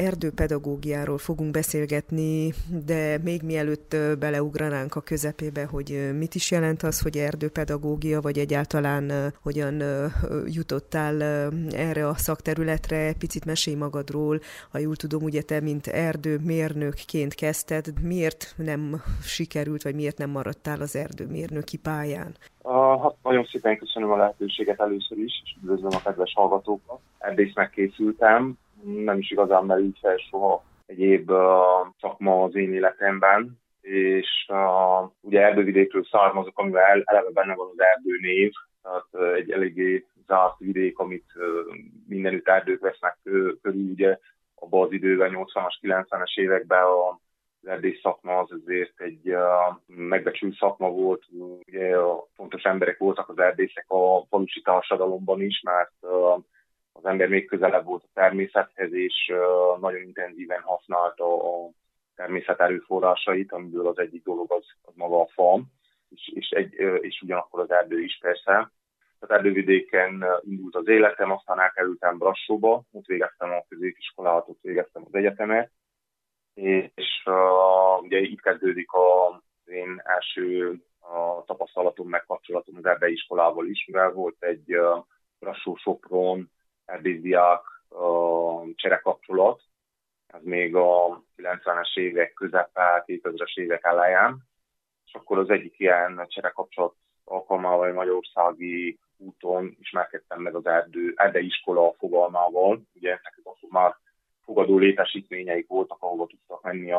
erdőpedagógiáról fogunk beszélgetni, de még mielőtt beleugranánk a közepébe, hogy mit is jelent az, hogy erdőpedagógia, vagy egyáltalán hogyan jutottál erre a szakterületre, picit mesélj magadról. Ha jól tudom, ugye te, mint erdőmérnökként kezdted, miért nem sikerült, vagy miért nem maradtál az erdőmérnöki pályán? Hát nagyon szépen köszönöm a lehetőséget először is, és üdvözlöm a kedves hallgatókat. Erdésznek készültem, nem is igazán merült fel soha egyéb szakma az én életemben, és ugye erdővidékről származok, amivel eleve benne van az erdőnév, tehát egy eléggé zárt vidék, amit mindenütt erdők vesznek körül, ugye abban az időben, 80-as, 90-es években az erdész szakma az azért egy megbecsült szakma volt, ugye fontos emberek voltak az erdészek a falusi társadalomban is, mert az ember még közelebb volt a természethez, és nagyon intenzíven használta a természet erőforrásait, amiből az egyik dolog az maga a fa, és ugyanakkor az erdő is persze. Az erdővidéken indult az életem, aztán elkerültem Brassóba, ott végeztem a középiskolát, ott végeztem az egyetemet, és ugye itt kezdődik az én első tapasztalatom, megkapcsolatom az erdeiiskolával is, mivel volt egy Brassó-Sopron erdészdiák cserekapcsolat, ez még a 90-es évek közepe, 2000-es évek elején, és akkor az egyik ilyen cserekapcsolat alkalmával Magyarországi úton ismerkedtem meg az erdeiskola fogalmával. Ugye nekik akkor már fogadó létesítményeik voltak, ahova tudtak menni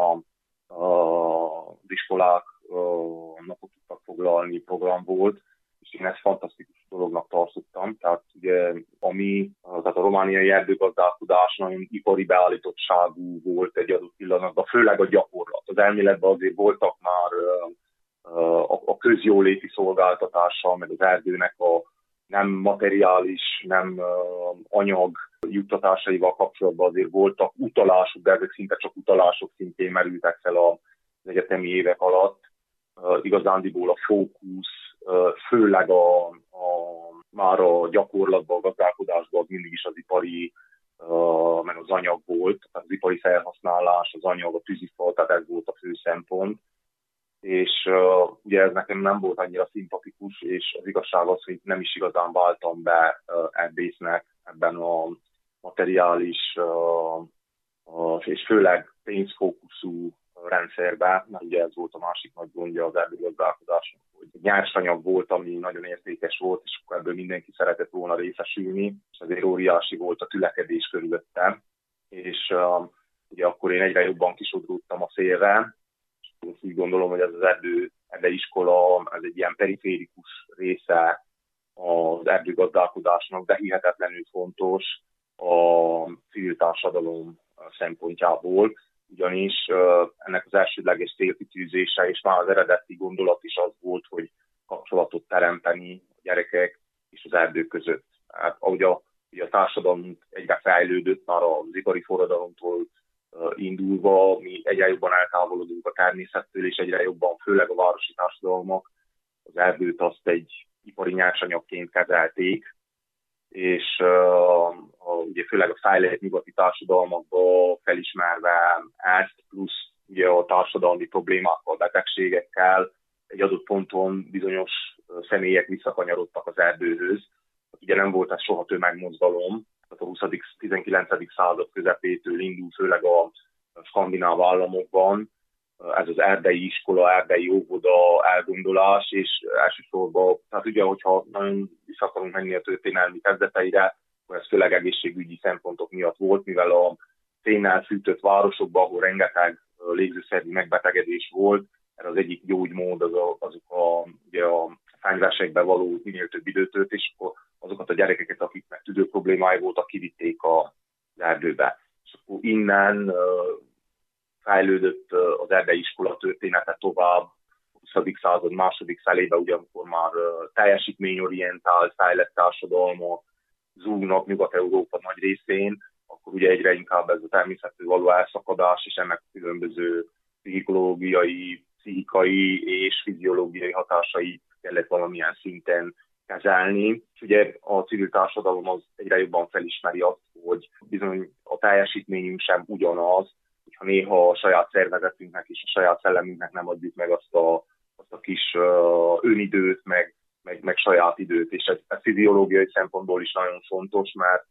az iskolák, napot tudtak foglalni, program volt, és én ezt fantasztikus dolognak tartottam. Tehát ugye tehát a romániai erdőgazdálkodás nagyon ipari beállítottságú volt egy adott pillanatban, főleg a gyakorlat. Az elméletben azért voltak már a közjóléti szolgáltatással, meg az erdőnek a nem materiális, nem anyag juttatásaival kapcsolatban azért voltak utalások, de ezek szinte csak utalások szintén merültek fel az egyetemi évek alatt. Igazándiból a fókusz, főleg már a gyakorlatban, a gazdálkodásban az mindig is az ipari, meg az anyag volt, az ipari felhasználás, az anyag, a tűzifa, tehát ez volt a fő szempont. És ugye ez nekem nem volt annyira szimpatikus, és az igazság az, hogy nem is igazán váltam be erdésznek ebben a materiális és főleg pénzfókuszú rendszerbe, mert ugye ez volt a másik nagy gondja az erdőgazdálkodásnak, hogy nyersanyag volt, ami nagyon értékes volt, és akkor ebből mindenki szeretett volna részesülni, és azért óriási volt a tülekedés körülöttem, és ugye akkor én egyre jobban kisodródtam a szélre, és úgy gondolom, hogy ez az erdeiskola, ez egy ilyen periférikus része az erdőgazdálkodásnak, de hihetetlenül fontos a civil társadalom szempontjából, ugyanis ennek az elsődleges célkitűzése, és már az eredeti gondolat is az volt, hogy kapcsolatot teremteni a gyerekek és az erdő között. Hát, ahogy a társadalom egyre fejlődött, már az ipari forradalomtól indulva, mi egyre jobban eltávolodunk a természettől, és egyre jobban, főleg a városi társadalmak az erdőt azt egy ipari nyersanyagként kezelték, és ugye főleg a fejlett nyugati társadalmakban felismerve ezt, plusz ugye a társadalmi problémákkal, betegségekkel, egy adott ponton bizonyos személyek visszakanyarodtak az erdőhöz. Ugye nem volt ez soha tömegmozgalom, tehát a 20.-19. század közepétől indul, főleg a skandináv államokban, ez az erdei iskola, erdei óvoda elgondolás, és elsősorban, tehát ugye, hogyha nagyon vissza akarunk menni a történelmi kezdeteire, akkor ez főleg egészségügyi szempontok miatt volt, mivel a szénnel fűtött városokban, ahol rengeteg légzőszervi megbetegedés volt, ez az egyik gyógymód, ugye a fányversekben való minél több időtöltés, akkor azokat a gyerekeket, akiknek tüdő problémái voltak, kivitték az erdőbe. És akkor innen fejlődött az erdeiskola története tovább, a 20. század második felébe, ugyanakkor már teljesítményorientált, fejlett társadalmak zúgnak Nyugat-Európa nagy részén, akkor ugye egyre inkább ez a természettől való elszakadás, és ennek különböző pszichikai és fiziológiai hatásai kellett valamilyen szinten kezelni. És ugye a civil társadalom az egyre jobban felismeri azt, hogy bizony a teljesítményünk sem ugyanaz, hogyha néha a saját szervezetünknek és a saját szellemünknek nem adjuk meg azt a kis önidőt, meg saját időt. És ez fiziológiai szempontból is nagyon fontos, mert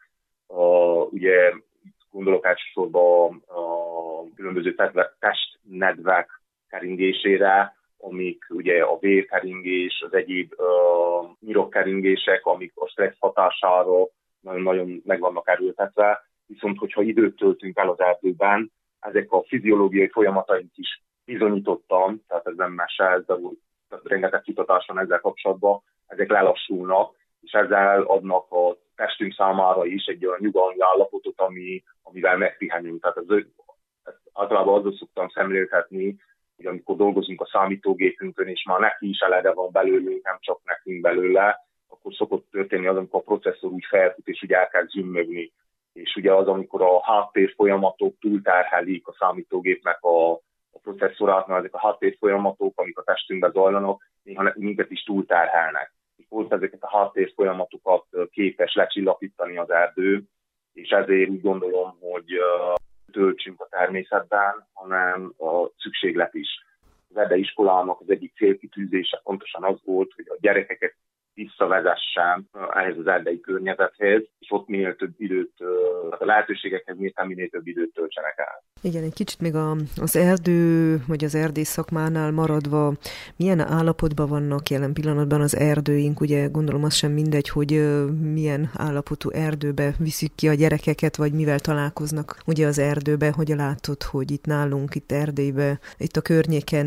ugye gondolok elsősorban a különböző testnedvek keringésére, amik ugye a vérkeringés, az egyéb nyirokkeringések, amik a stressz hatására nagyon-nagyon meg vannak erőltetve. Viszont, hogyha időt töltünk el az erdőben, ezek a fiziológiai folyamataink is bizonyítottan, tehát ez nem mese, de rengeteg kutatás van ezzel kapcsolatban, ezek lelassulnak, és ezzel adnak a testünk számára is egy olyan nyugalmi állapotot, amivel megpihenünk. Tehát ezt általában azzal szoktam szemléltetni, hogy amikor dolgozunk a számítógépünkön, és már neki is elege van belőlünk, nem csak nekünk belőle, akkor szokott történni az, amikor a processzor úgy felfut, és úgy elkezd zümmögni. És ugye az, amikor a háttér folyamatok túlterhelik a számítógépnek a processzorát, mert ezek a háttér folyamatok, amik a testünkben zajlanak, néha minket is túlterhelnek. És pont ezeket a háttér folyamatokat képes lecsillapítani az erdő, és ezért úgy gondolom, hogy töltsünk a természetben, hanem a szükséglet is. Az erdeiskolának az egyik célkitűzése pontosan az volt, hogy a gyerekeket visszavezessen ehhez az erdei környezethez, és ott minél több időt, a lehetőségekhez minél több időt töltsenek el. Igen, egy kicsit még az erdő, vagy az erdész szakmánál maradva, milyen állapotban vannak jelen pillanatban az erdőink? Ugye gondolom az sem mindegy, hogy milyen állapotú erdőbe viszik ki a gyerekeket, vagy mivel találkoznak ugye az erdőbe, hogy látod, hogy itt nálunk, itt Erdélybe, itt a környéken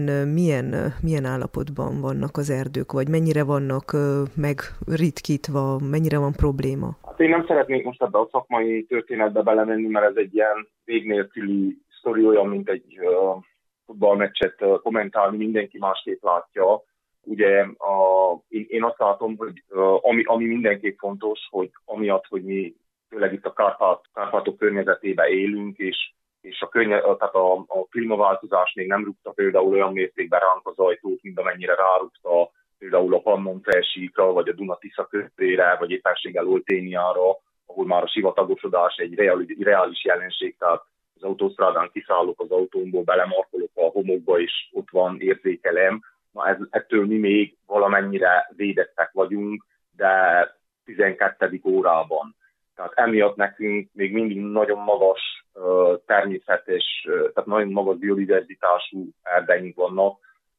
milyen állapotban vannak az erdők, vagy mennyire vannak megritkítva, mennyire van probléma? Hát én nem szeretnék most ebbe a szakmai történetbe belemenni, mert ez egy ilyen vég nélküli sztori, olyan, mint egy futballmeccset kommentálni, mindenki másképp látja. Ugye én azt látom, hogy ami mindenképp fontos, hogy amiatt, hogy mi főleg itt a Kárpátok környezetében élünk, és tehát a klímaváltozás még nem rúgta például olyan mértékben ránk az ajtót, mint amennyire rárúgta például a Pannon-felsíkra, vagy a Duna-Tisza kötére, vagy éppenséggel Olténiára, ahol már a sivatagosodás egy reális jelenség, tehát az autósztrádán kiszállok az autómból, belemarkolok a homokba, és ott van, érzékelem. Ettől mi még valamennyire védettek vagyunk, de 12. órában. Tehát emiatt nekünk még mindig nagyon magas természetes, tehát nagyon magas biodiverzitású erdeink vannak,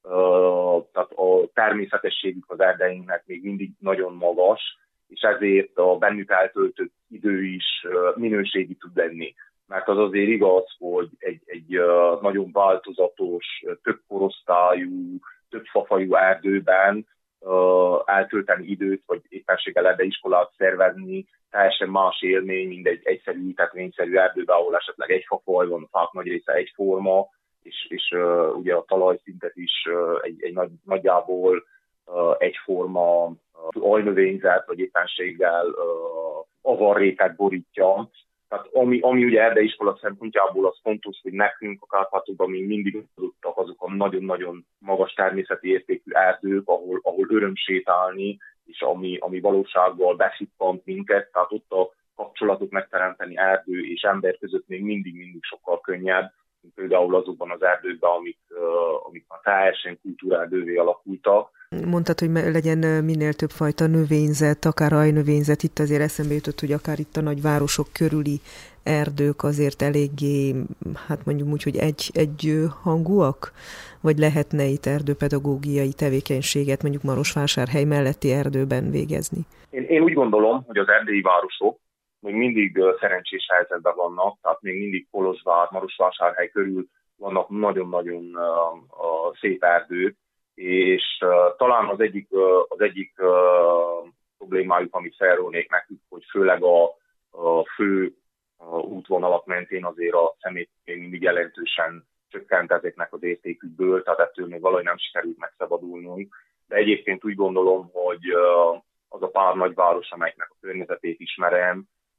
tehát a természetességük az erdeinknek még mindig nagyon magas, és ezért a bennük eltöltött idő is minőségi tud lenni. Mert az azért igaz, hogy egy nagyon változatos, több korosztályú, több fafajú erdőben eltölteni időt, vagy éppenséggel erdeiskolát szervezni, teljesen más élmény, mint egy egyszerű ültetvényszerű erdőben, ahol esetleg egy fafaj van, a fák nagy része egyforma, és ugye a talajszintet is egy nagyjából egyforma aljnövényzet, vagy éppenséggel avarréteg borítja. Tehát ami ugye erdeiskola szempontjából az fontos, hogy nekünk a Kárpátokban még mindig adottak azok a nagyon-nagyon magas természeti értékű erdők, ahol öröm sétálni, és ami valósággal beszippant minket, tehát ott a kapcsolatot megteremteni erdő és ember között még mindig sokkal könnyebb, mint például azokban az erdőkben, amik már teljesen kultúrerdővé alakultak. Mondtad, hogy legyen minél több fajta növényzet, akár ajnövényzet. Itt azért eszembe jutott, hogy akár itt a nagyvárosok körüli erdők azért eléggé, hát mondjuk úgy, hogy egy hangúak? Vagy lehetne itt erdőpedagógiai tevékenységet mondjuk Marosvásárhely melletti erdőben végezni? Én úgy gondolom, hogy az erdélyi városok még mindig szerencsés helyzetben vannak, tehát még mindig Kolozsvár, Marosvásárhely körül vannak nagyon-nagyon szép erdők, és talán az egyik problémájuk, amit felrónék nekik, hogy főleg a fő útvonalak mentén azért a szemét még mindig jelentősen csökkent ezeknek az értékükből, tehát ettől még valahogy nem sikerült megszabadulnunk. De egyébként úgy gondolom, hogy az a pár nagyváros, amelyeknek a környezetét ismerem,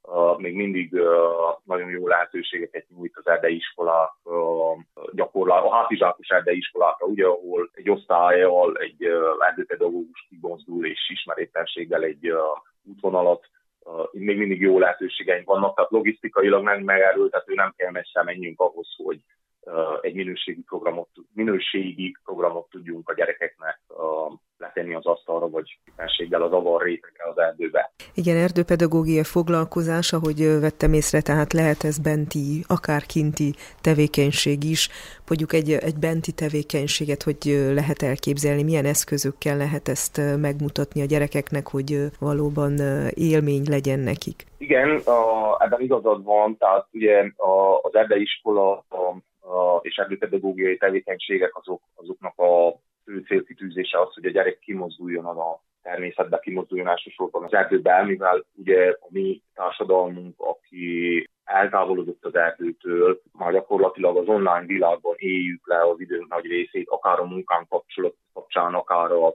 még mindig nagyon jó lehetőségeket nyújt az erdei iskolák a hátizsákos erdei iskolákra, ugye, ahol egy osztályjal egy erdőpedagógus kimozdul és ismer éppenséggel egy útvonalat. Még mindig jó lehetőségeink vannak, tehát logisztikailag nem megerőltető, nem kell messze menjünk ahhoz, hogy egy minőségi programot tudjunk a gyerekeknek letenni az asztalra, vagy éppenséggel az avar rétegre az erdőbe. Igen, erdőpedagógia foglalkozás, ahogy vettem észre, tehát lehet ez benti, akár kinti tevékenység is. Mondjuk egy benti tevékenységet, hogy lehet elképzelni, milyen eszközökkel lehet ezt megmutatni a gyerekeknek, hogy valóban élmény legyen nekik. Igen, ebben igazad van, tehát ugye az erdeiskola és erdőpedagógiai tevékenységek azoknak a fő célkitűzése az, hogy a gyerek kimozduljon a természetbe, kimozduljon elsősorban az erdőbe, mivel ugye a mi társadalmunk, aki eltávolodott az erdőtől, már gyakorlatilag az online világban éljük le az időnk nagy részét, akár a munkánk kapcsán, akár a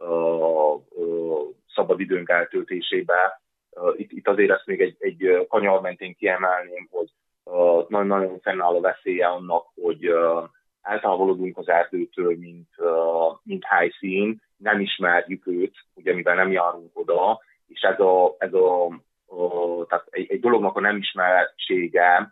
szabadidőnk eltöltésébe. Itt azért ezt még egy kanyar mentén kiemelném, hogy nagyon fennáll a veszélye annak, hogy eltávolodunk az erdőtől, mint helyszín, nem ismerjük őt, ugye mivel nem járunk oda, és tehát egy dolognak a nem ismertsége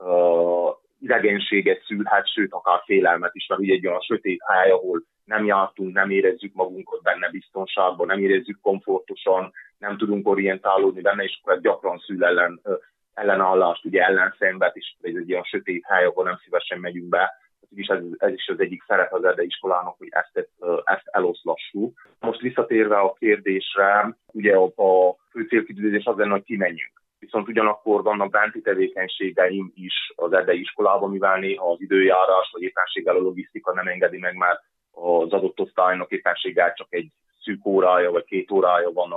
idegenséget szülhet, sőt akár félelmet is, mert ugye egy olyan sötét hely, ahol nem jártunk, nem érezzük magunkat benne biztonságban, nem érezzük komfortosan, nem tudunk orientálódni benne, és akkor gyakran szül ellenállást, ugye ellenszenvet, és ez egy olyan sötét hely, ahol nem szívesen megyünk be. És ez is az egyik szerep az erdeiskolának, hogy ezt eloszlassuk. Most visszatérve a kérdésre, ugye a fő célkitűzés az lenne, hogy kimenjünk. Viszont ugyanakkor vannak benti tevékenységeim is az erdeiiskolában, mivel néha az időjárás vagy éppenséggel a logisztika nem engedi meg, mert az adott osztálynak éppenséggel csak egy szűk órája vagy 2 órája van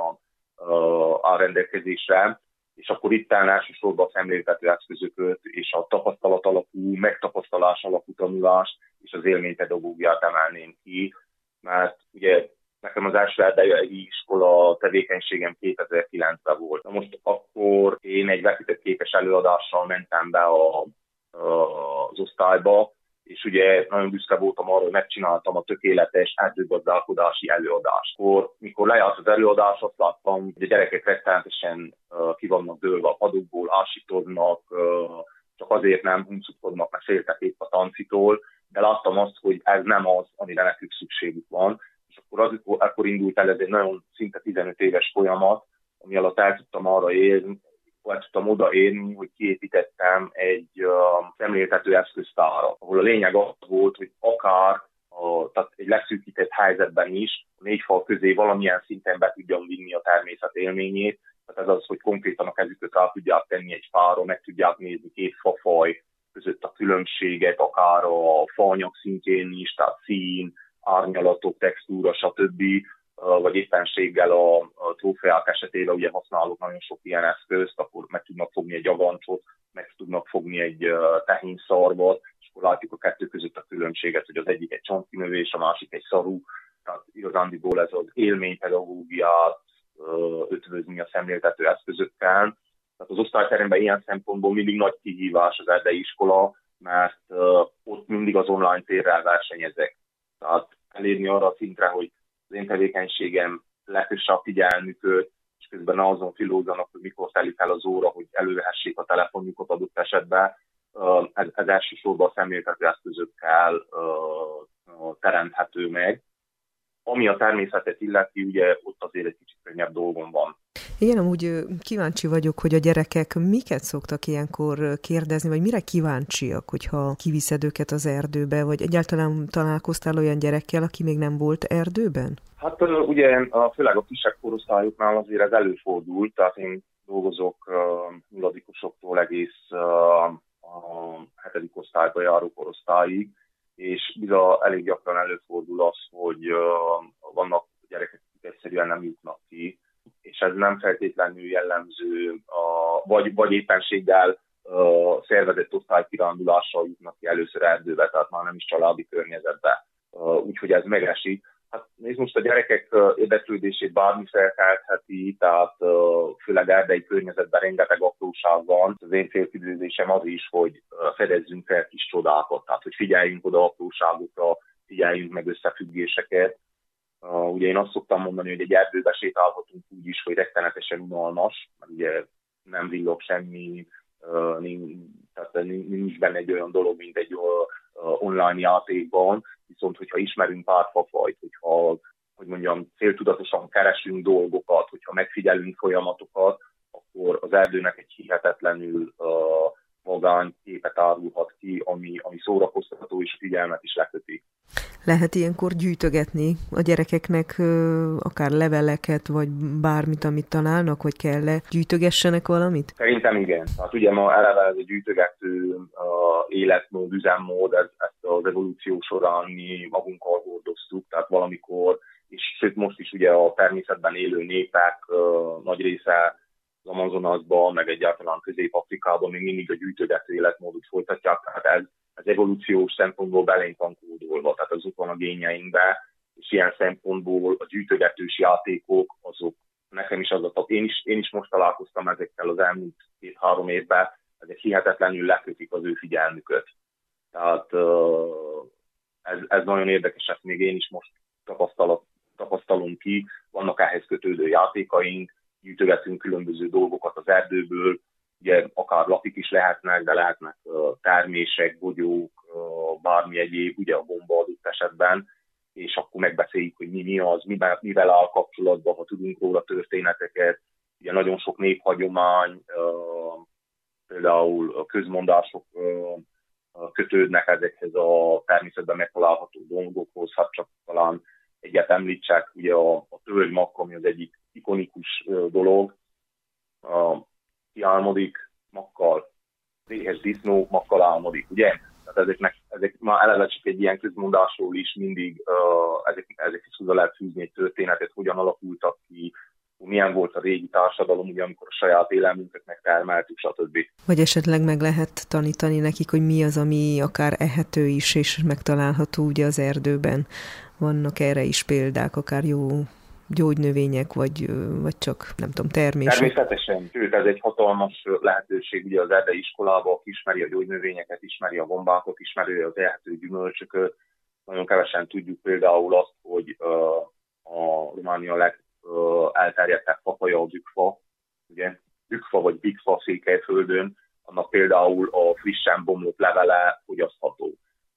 a rendelkezésre, és akkor itt elsősorban a szemléltető eszközöket és a tapasztalat alapú, megtapasztalás alapú tanulást és az élménypedagógiát emelném ki, mert ugye nekem az első erdei iskola tevékenységem 2009-ben volt. Na most akkor én egy vetítőképes előadással mentem be az osztályba, és ugye nagyon büszke voltam arra, hogy megcsináltam a tökéletes erdőgazdálkodási előadást. Mikor lejárt az előadás, azt láttam, hogy a gyerekek rettenetesen ki vannak dőlve a padokból, ásítoznak, csak azért nem huncukodnak, mert féltek épp a tancitól, de láttam azt, hogy ez nem az, amire nekük szükségük van. És akkor indult el ez egy nagyon szinte 15 éves folyamat, ami alatt el tudtam odaérni, hogy kiépítettem egy szemléltető eszköztárat, ahol a lényeg az volt, hogy akár tehát egy leszűkített helyzetben is a 4 fal közé valamilyen szinten be tudjam vinni a természet élményét. Tehát ez az, hogy konkrétan a kezüket rá tudják tenni egy fára, meg tudják nézni 2 fafaj között a különbséget, akár a faanyag szintjén is, tehát szín, árnyalatok, textúra, stb. Vagy éppenséggel a trófeák esetében ugye használok nagyon sok ilyen eszközt, akkor meg tudnak fogni egy agancsot, meg tudnak fogni egy tehénszarvat, és akkor látjuk a kettő között a különbséget, hogy az egyik egy csontkinövés, a másik egy szarú. Tehát igazándiból ez az élménypedagógiát ötvözni a szemléltető eszközökkel. Tehát az osztályteremben ilyen szempontból mindig nagy kihívás az erdeiiskola, mert ott mindig az online térrel versenyezek. Tehát elérni arra a szintre, hogy az én tevékenységem lekösse a figyelmüket, és közben azon filózzanak, hogy mikor telik el az óra, hogy elővehessék a telefonjukat adott esetben. Ez elsősorban a szemléltető eszközökkel teremthető meg. Ami a természetet illeti, ugye ott azért egy kicsit könnyebb dolgom van. Igen, amúgy kíváncsi vagyok, hogy a gyerekek miket szoktak ilyenkor kérdezni, vagy mire kíváncsiak, hogyha kiviszed őket az erdőbe, vagy egyáltalán találkoztál olyan gyerekkel, aki még nem volt erdőben? Hát ugye főleg a kisebb korosztályoknál azért ez előfordul, tehát én dolgozok nulladikosoktól egész a 7. osztályba járó korosztályig, és bizony elég gyakran előfordul az, hogy vannak gyerekek, akik egyszerűen nem jutnak ki, és ez nem feltétlenül jellemző, vagy éppenséggel szervezett osztálykirándulással jutnak ki először erdőbe, tehát már nem is családi környezetbe. Úgyhogy ez megesik. Hát nézd, most a gyerekek érdeklődését bármi felkeltheti, tehát főleg erdei környezetben rengeteg apróság van. Az én célkitűzésem az is, hogy fedezzünk fel kis csodákat, tehát hogy figyeljünk oda apróságokra, figyeljünk meg összefüggéseket. Ugye én azt szoktam mondani, hogy egy erdőbe sétálhatunk úgy is, hogy rettenetesen unalmas, mert ugye nem villog semmi, tehát nincs benne egy olyan dolog, mint egy online játékban, viszont hogyha ismerünk pár fafajt, hogyha, hogy mondjam, céltudatosan keresünk dolgokat, hogyha megfigyelünk folyamatokat, akkor az erdőnek egy hihetetlenül magány képet árulhat ki, ami szórakoztató és figyelmet is leköti. Lehet ilyenkor gyűjtögetni a gyerekeknek akár leveleket, vagy bármit, amit találnak, vagy kell-e gyűjtögessenek valamit? Szerintem igen. Hát ugye ma eleve ez a gyűjtögető életmód, üzemmód, ezt az evolúció során mi magunkkal hordoztuk, tehát valamikor, és sőt most is ugye a természetben élő népek nagy része az Amazonasban, meg egyáltalán Közép-Afrikában még mindig a gyűjtögető életmódot folytatják, tehát ez evolúciós szempontból belénk van kódolva, tehát az ott van a génjeinkben, és ilyen szempontból a gyűjtögetős játékok, azok nekem is én is most találkoztam ezekkel az elmúlt 2-3 évben, ezek hihetetlenül lekötik az ő figyelmüket. Tehát ez nagyon érdekes, ezt még én is most tapasztalom ki, vannak ehhez kötődő játékaink, gyűjtögetünk különböző dolgokat az erdőből, ugye akár lapik is lehetnek, de lehetnek termések, bogyók, bármi egyéb, ugye a gomba adott esetben, és akkor megbeszéljük, hogy mi az, mivel áll kapcsolatban, ha tudunk róla történeteket. Ugye nagyon sok néphagyomány, például a közmondások kötődnek ezekhez a természetben megtalálható dolgokhoz, hát csak talán egyet említsek, ugye a tölgymak, ami az egyik ikonikus dolog, kiálmodik makkal, éhes disznó makkal álmodik, ugye? Tehát ezek már eleve csak egy ilyen közmondásról is mindig ezekhez hozzá lehet fűzni egy történetet, hogyan alakultak ki, milyen volt a régi társadalom, ugye, amikor a saját élelmünket megtermeltük, stb. Vagy esetleg meg lehet tanítani nekik, hogy mi az, ami akár ehető is, és megtalálható ugye az erdőben. Vannak erre is példák, akár jó gyógynövények, vagy csak, nem tudom, termések. Természetesen, sőt, ez egy hatalmas lehetőség, ugye az erdei iskolában, aki ismeri a gyógynövényeket, ismeri a gombákat, ismeri az ehető gyümölcsöket. Nagyon kevesen tudjuk például azt, hogy a Románia elterjedtebb fafaja a bükfa, ugye, bükfa vagy bigfa Székelyföldön, annak például a frissen bomlott levele fogyasztható.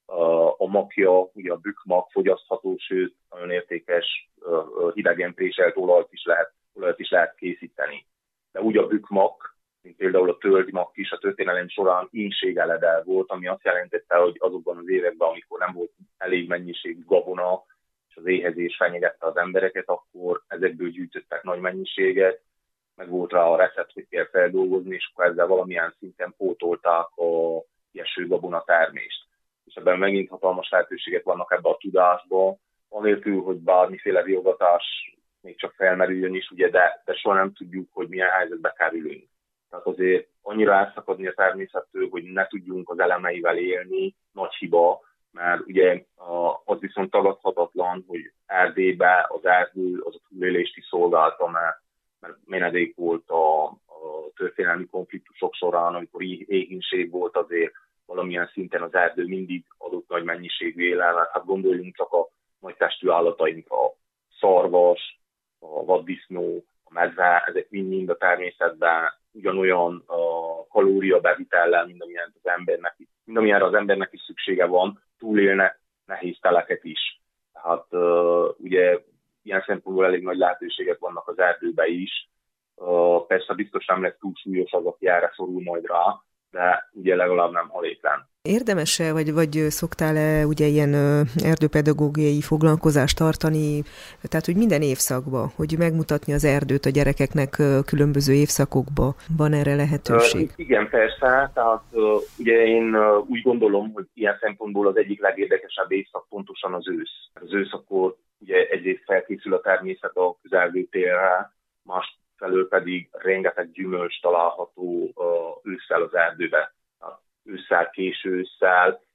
A makja, ugye a bükmak fogyasztható, sőt, nagyon értékes hidegen préselt olajat is lehet készíteni. De úgy a bükmak, mint például a tölgymak is a történelem során ínségeledel volt, ami azt jelentette, hogy azokban az években, amikor nem volt elég mennyiségű gabona, és az éhezés fenyegette az embereket, akkor ezekből gyűjtöttek nagy mennyiséget, meg volt rá a recept, hogy kell feldolgozni, és akkor ezzel valamilyen szinten pótolták a esőgabona termést. És ebben megint hatalmas lehetőségek vannak ebbe a tudásba, anélkül, hogy bármiféle riogatás még csak felmerüljön is, ugye, de soha nem tudjuk, hogy milyen helyzetbe kerülünk. Tehát azért annyira elszakadni a természettől, hogy ne tudjunk az elemeivel élni, nagy hiba, mert ugye az viszont tagadhatatlan, hogy Erdélybe az erdő az a túlélést is szolgálta, mert menedék volt a történelmi konfliktusok során, amikor éhínség volt, azért valamilyen szinten az erdő mindig adott nagy mennyiségű élelmet. Hát gondoljunk csak a nagy testű állatainkra, a szarvas, a vaddisznó, a medve, ezek mind a természetben ugyanolyan kalóriabevitellel, mint amilyenre az embernek is szüksége van, túlélnek nehéz teleket is. Tehát ugye ilyen szempontból elég nagy lehetőségek vannak az erdőben is. Persze biztos nem lesz túl súlyos az, aki erre szorul majd rá, de ugye legalább nem halétlen. Érdemes-e, vagy szoktál-e ugye ilyen erdőpedagógiai foglalkozást tartani, tehát hogy minden évszakban, hogy megmutatni az erdőt a gyerekeknek különböző évszakokban, van erre lehetőség? Igen, persze, tehát ugye én úgy gondolom, hogy ilyen szempontból az egyik legérdekesebb évszak pontosan az ősz. Az ősz akkor ugye egyrészt felkészül a természet a közelgő télre, másfelől pedig rengeteg gyümölcs található ősszel az erdőbe. Ősszel, késő ősszel,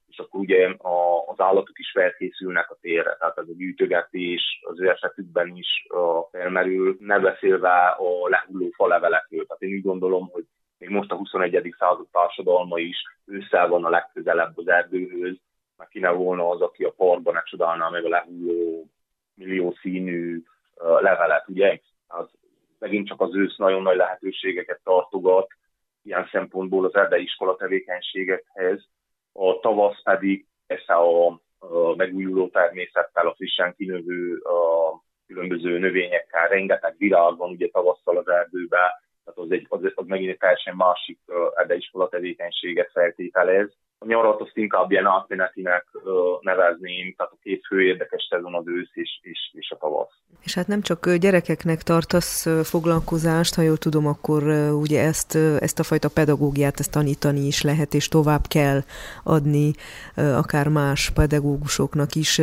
és akkor ugye az állatok is felkészülnek a térre, tehát ez a gyűjtögetés az ő esetükben is felmerül, ne beszélve a lehulló falevelekről. Tehát én úgy gondolom, hogy még most a 21. század társadalma is ősszel van a legközelebb az erdőhöz, mert ki ne volna az, aki a parkban ne csodálná meg a lehulló milliószínű levelet, ugye? Az megint csak az ősz nagyon nagy lehetőségeket tartogat, ilyen szempontból az erdei iskola tevékenységekhez, a tavasz pedig ezt a megújuló természettel, a frissen kinövő különböző növényekkel, rengeteg virág van ugye tavasszal az erdőben, tehát az megint egy teljesen másik erdei iskola tevékenységet feltételez. A nyarat azt inkább ilyen átmenetinek nevezném, tehát a két fő érdekes szezon az ősz és a tavasz. És hát nem csak gyerekeknek tartasz foglalkozást, ha jól tudom, akkor ugye ezt a fajta pedagógiát, ezt tanítani is lehet, és tovább kell adni akár más pedagógusoknak is.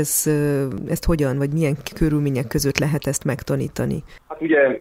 Ezt hogyan, vagy milyen körülmények között lehet ezt megtanítani? Hát ugye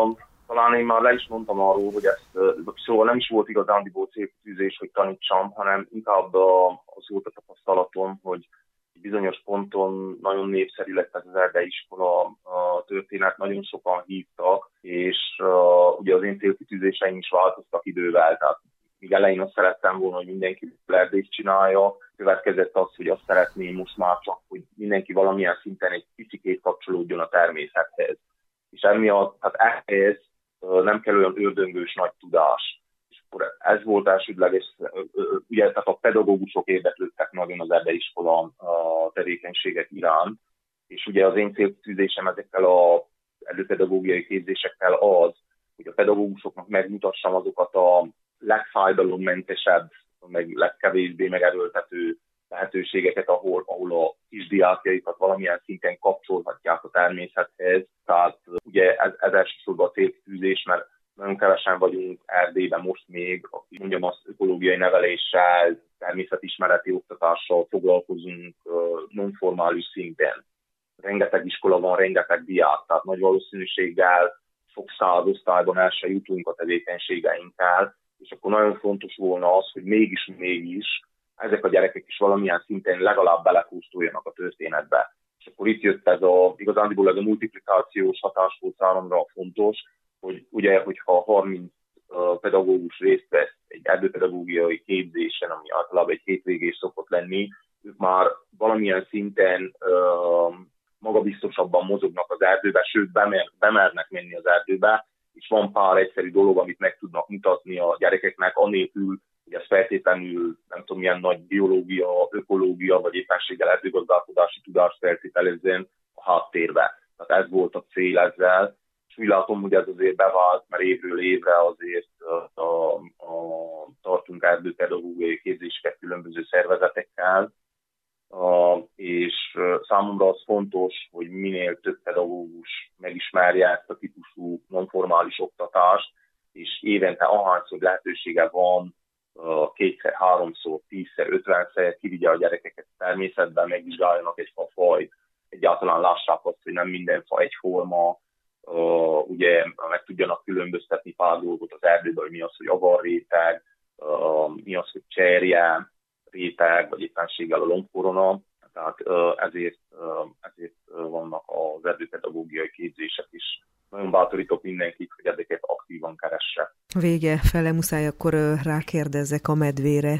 talán én már le is mondtam arról, hogy szóval nem is volt igazándiból célkitűzés, hogy tanítsam, hanem inkább az volt a tapasztalatom, hogy bizonyos ponton nagyon népszerű lett ez az erdei iskola történet, nagyon sokan hívtak, és ugye az én célkitűzéseim is változtak idővel, tehát míg elején azt szerettem volna, hogy mindenki erdét csinálja, következett az, hogy azt szeretném most már csak, hogy mindenki valamilyen szinten egy picikét kapcsolódjon a természethez. És emiatt, hát ehhez nem kell olyan ördöngős nagy tudás. És akkor ez volt elsődleges, ugye tehát a pedagógusok érdeklődtek nagyon az erdei iskola tevékenységek iránt, és ugye az én célkitűzésem ezekkel az előpedagógiai képzésekkel az, hogy a pedagógusoknak megmutassam azokat a legfájdalommentesebb, meg legkevésbé megerőltető lehetőségeket, ahol a kisdiákjaikat valamilyen szinten kapcsolhatják a természethez. Tehát ugye ez elsősorban a célkitűzés, mert nagyon kevesen vagyunk Erdélyben most még, aki mondjam azt ökológiai neveléssel, természetismereti oktatással foglalkozunk nonformális szinten. Rengeteg iskola van, rengeteg diák, tehát nagy valószínűséggel sok száz osztályban el se jutunk a tevékenységeinkkel, és akkor nagyon fontos volna az, hogy mégis ezek a gyerekek is valamilyen szinten legalább belekóstoljanak a történetbe. És akkor itt jött igazándiból ez a multiplikációs hatás volt számomra fontos, hogy ugye, hogyha 30 pedagógus részt vesz egy erdőpedagógiai képzésen, ami általában egy hétvégés szokott lenni, ők már valamilyen szinten magabiztosabban mozognak az erdőbe, sőt bemernek menni az erdőbe, és van pár egyszerű dolog, amit meg tudnak mutatni a gyerekeknek, anélkül, hogy ez feltétlenül nem tudom milyen nagy biológia, ökológia, vagy éppenséggel erdőgazdálkodási tudást feltételezzen a háttérbe. Tehát ez volt a cél ezzel, és úgy látom, hogy ez azért bevált, mert évről évre azért tartunk erdőpedagógiai képzéseket különböző szervezetekkel, és számomra az fontos, hogy minél több pedagógus megismerje ezt a típusú nonformális oktatást, és évente ahányszor lehetősége van, 2-szer, 3-szor, 10-szer, 50-szer kivigye a gyerekeket természetben, megvizsgáljanak egy fajt, egyáltalán lássák azt, hogy nem minden fa egyforma, ugye meg tudjanak különböztetni pár dolgot az erdőben, hogy mi az, hogy avarréteg, mi az, hogy cserje réteg, vagy éppenséggel a lombkorona, tehát ezért vannak az erdőpedagógiai képzések is. Nagyon bátorítok mindenkit, hogy ezeket aktívan keresse. Vége fele muszáj akkor rákérdezzek a medvére.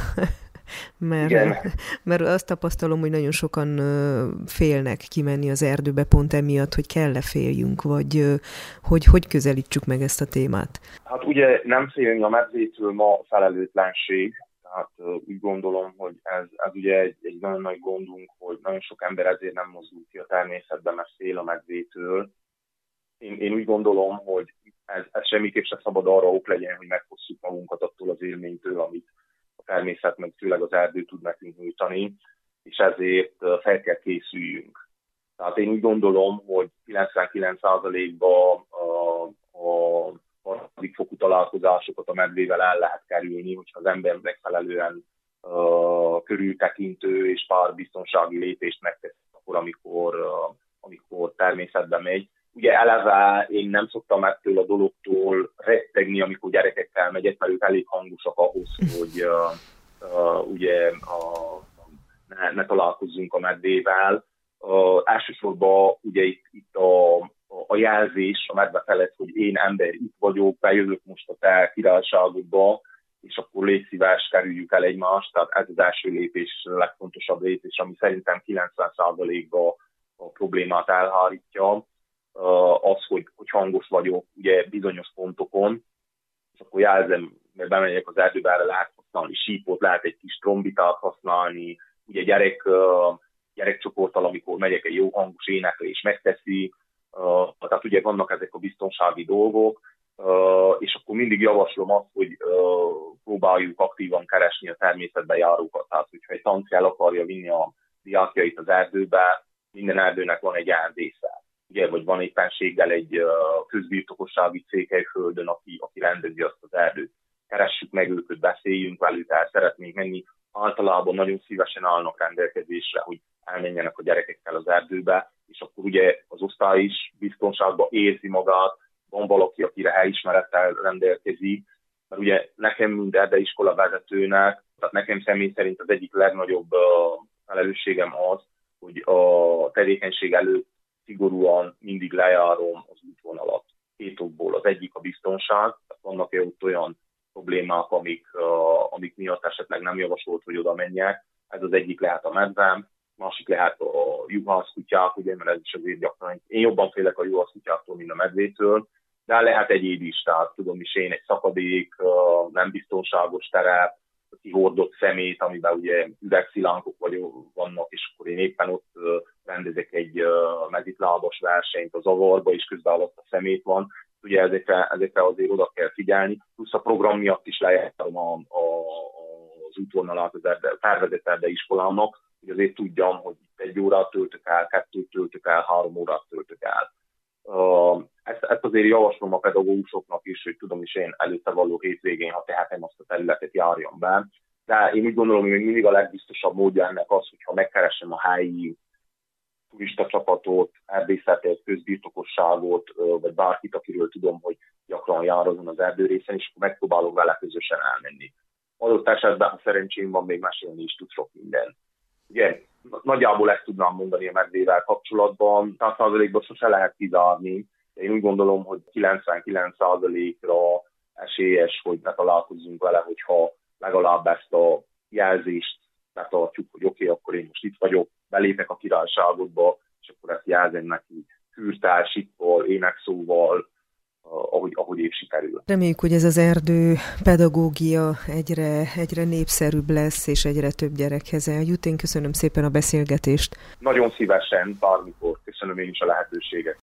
mert azt tapasztalom, hogy nagyon sokan félnek kimenni az erdőbe pont emiatt, hogy kell-e féljünk, vagy hogy közelítsük meg ezt a témát. Hát ugye nem félni a medvétől ma felelőtlenség, tehát úgy gondolom, hogy ez ugye egy nagyon nagy gondunk, hogy nagyon sok ember ezért nem mozdul ki a természetbe, mert fél a medvétől. Én úgy gondolom, hogy ez semmiképp sem szabad arra ok legyen, hogy megfosszuk magunkat attól az élménytől, amit a természet, meg főleg az erdő tud nekünk nyújtani, és ezért fel kell készüljünk. Tehát én úgy gondolom, hogy 99%-ban a harmadik fokú találkozásokat a medvével el lehet kerülni, hogyha az ember megfelelően körültekintő és pár biztonsági lépést megtesz akkor, amikor természetbe megy. Ugye eleve én nem szoktam ettől a dologtól rettegni, amikor gyerekekkel megyek, mert ők elég hangosak ahhoz, hogy ugye ne találkozzunk a medvével. Elsősorban ugye itt a jelzés a medve felett, hogy én ember itt vagyok, bejövök most a te királyságodba, és akkor légy szíves, kerüljük el egymást. Tehát ez az első lépés, a legfontosabb lépés, ami szerintem 90%-ban a problémát elhárítja, az, hogy hangos vagyok ugye bizonyos pontokon, és akkor jelzem, mert bemegyek az erdőbe, erre lehet használni sípot, lehet egy kis trombitát használni, ugye gyerekcsoporttal, amikor megyek egy jó hangos énekre és megteszi, tehát ugye vannak ezek a biztonsági dolgok, és akkor mindig javaslom azt, hogy próbáljuk aktívan keresni a természetbe járókat. Tehát, hogyha egy tanci el akarja vinni a diákjait az erdőbe, minden erdőnek van egy erdésze. Ugye, vagy van éppenséggel egy közbirtokossági Székelyföldön, aki rendezi azt az erdőt. Keressük meg őket, beszéljünk velük, el szeretnénk menni. Általában nagyon szívesen állnak rendelkezésre, hogy elmenjenek a gyerekekkel az erdőbe, és akkor ugye az osztály is biztonságban érzi magát, van valaki, akire helyismerettel rendelkezik, mert ugye nekem, mint erdeiskola vezetőnek, tehát nekem személy szerint az egyik legnagyobb felelősségem az, hogy a tevékenység előtt szigorúan mindig lejárom az útvonalat. 2 okból. Az egyik a biztonság, tehát vannak ott olyan problémák, amik miatt esetleg nem javasolt, hogy oda menjek. Ez az egyik lehet a medvem, másik lehet a juhászkutyák, ugye, mert ez is azért gyakran. Én jobban félek a juhászkutyáktól, mint a medvétől, de lehet egyéb is, tehát tudom is én, egy szakadék, nem biztonságos terep, kihordott szemét, amiben ugye üvegszilánkok vannak, és akkor én éppen ott rendezek egy mezitlábas versenyt a zavarba, és közben alatt a szemét van. Ugye ezekre azért oda kell figyelni. Plusz a program miatt is lejárom az útvonalát az tervezett erdeiskolának, hogy azért tudjam, hogy 1 órát töltök el, 2 töltök el, 3 órát töltök el. Ezt azért javaslom a pedagógusoknak is, hogy tudom is én előtte való hétvégén, ha tehetem, azt a területet járjam be. De én úgy gondolom, hogy még mindig a legbiztosabb módja ennek az, hogyha megkeresem a helyi turista csapatot, erdészetet, közbirtokosságot, vagy bárkit, akiről tudom, hogy gyakran jár azon az erdőrészen, és akkor megpróbálok vele közösen elmenni. Adott esetben, ha szerencsém van, még mesélni is tud sok minden. Ugye, nagyjából ezt tudnám mondani a medvével kapcsolatban, 100%-ban sose lehet kizárni, de én úgy gondolom, hogy 99%-ra esélyes, hogy ne találkozzunk vele, hogyha legalább ezt a jelzést betartjuk, hogy oké, akkor én most itt vagyok, belépek a királyságodba, és akkor ezt jelzem neki kürtál, sikkal, énekszóval, ahogy épp sikerül. Reméljük, hogy ez az erdő pedagógia egyre népszerűbb lesz, és egyre több gyerekhez eljut. Én köszönöm szépen a beszélgetést. Nagyon szívesen, bármikor. Köszönöm én is a lehetőséget.